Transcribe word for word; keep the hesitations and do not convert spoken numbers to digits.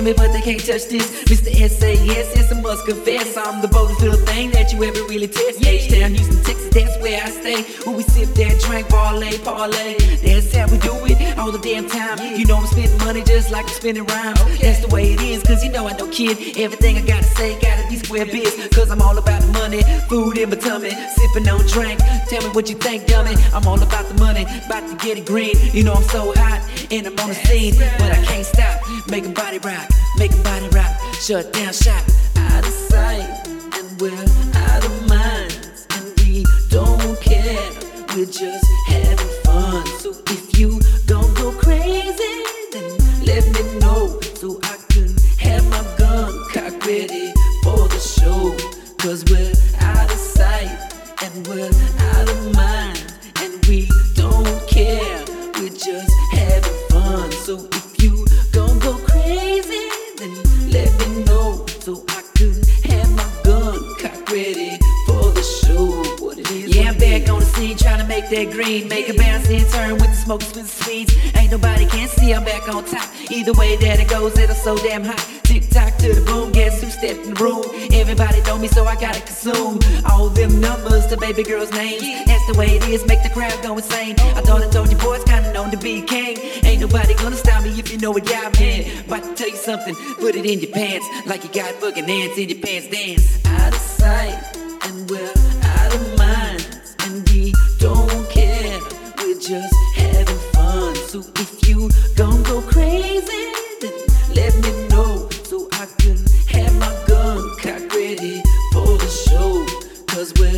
me, but they can't touch this. Mister S A S, yes, I must confess, I'm the boldest little thing that you ever really test. H-Town, Houston, Texas, that's where I stay. When we sip that drink, parlay, parlay, that's how we do it all the damn time. You know I'm spending money just like I'm spending rhymes. That's the way it is, cause you know I don't kid. Everything I gotta say gotta be square biz, cause I'm all about the money, food in my tummy, sipping on drink. Tell me what you think, dummy. I'm all about the money, about to get it green. You know I'm so hot, and I'm on the scene, but I can't stop. Make a body rock, make a body rock. Shut down shop. Out of sight, and we're out of minds, and we don't care. We're just having fun. So if you don't go crazy, then let me know, so I can have my gun cocked ready for the show. Cause we're out of sight, and we're out of mind, and we don't care. We're just having fun. So if you don't go crazy, then let me know, so I can have my gun cocked ready for the show. What it is, yeah, I'm back on the scene, trying to make that green, make a bounce and turn with the smoke, with the sweets. Ain't nobody can see I'm back on top. Either way that it goes, it's so damn hot. Tick tock to the boom, guess who stepped in the room? Everybody know me, so I gotta consume all them numbers to baby girls' names. That's the way it is, make the crowd go insane. I thought I told you boys, kinda known to be king. Ain't nobody gonna stop me if you know what y'all mean. About to tell you something, put it in your pants, like you got fucking ants in your pants. Dance. Out of sight, and we're out of minds, and we don't care. We're just having fun. So if you gon' go crazy, then let me know, so I can have my gun cocked ready for the show. Cause we're